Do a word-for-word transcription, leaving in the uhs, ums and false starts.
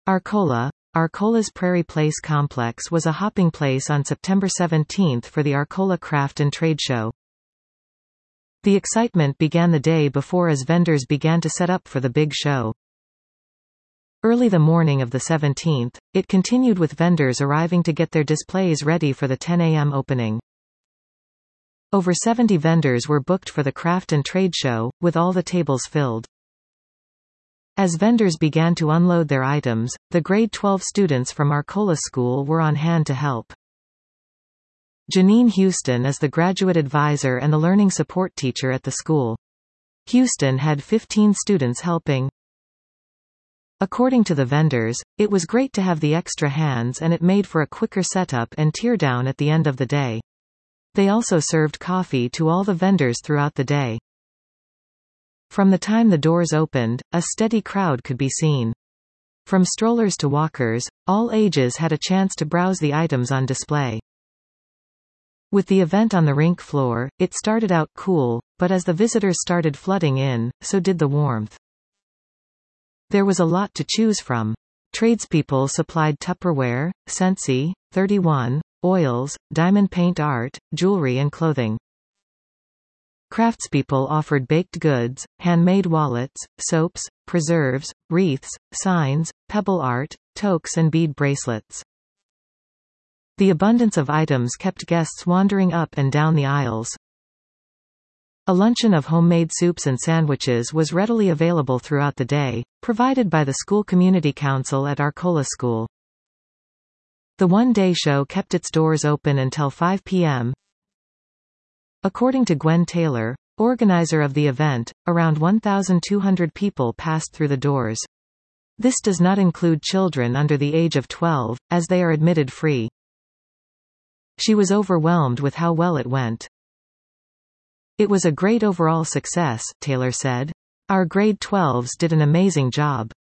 Arcola. Arcola's Prairie Place complex was a hopping place on September seventeenth for the Arcola Craft and Trade Show. The excitement began the day before as vendors began to set up for the big show. Early the morning of the seventeenth, it continued with vendors arriving to get their displays ready for the ten A M opening. Over seventy vendors were booked for the Craft and Trade Show, with all the tables filled. As vendors began to unload their items, the grade twelve students from Arcola School were on hand to help. Janine Houston is the graduate advisor and the learning support teacher at the school. Houston had fifteen students helping. According to the vendors, it was great to have the extra hands and it made for a quicker setup and teardown at the end of the day. They also served coffee to all the vendors throughout the day. From the time the doors opened, a steady crowd could be seen. From strollers to walkers, all ages had a chance to browse the items on display. With the event on the rink floor, it started out cool, but as the visitors started flooding in, so did the warmth. There was a lot to choose from. Tradespeople supplied Tupperware, Scentsy, thirty-one, oils, diamond paint art, jewelry and clothing. Craftspeople offered baked goods, handmade wallets, soaps, preserves, wreaths, signs, pebble art, toques and bead bracelets. The abundance of items kept guests wandering up and down the aisles. A luncheon of homemade soups and sandwiches was readily available throughout the day, provided by the school community council at Arcola School. The one-day show kept its doors open until five P M According to Gwen Taylor, organizer of the event, around one thousand two hundred people passed through the doors. This does not include children under the age of twelve, as they are admitted free. She was overwhelmed with how well it went. It was a great overall success, Taylor said. Our grade twelves did an amazing job.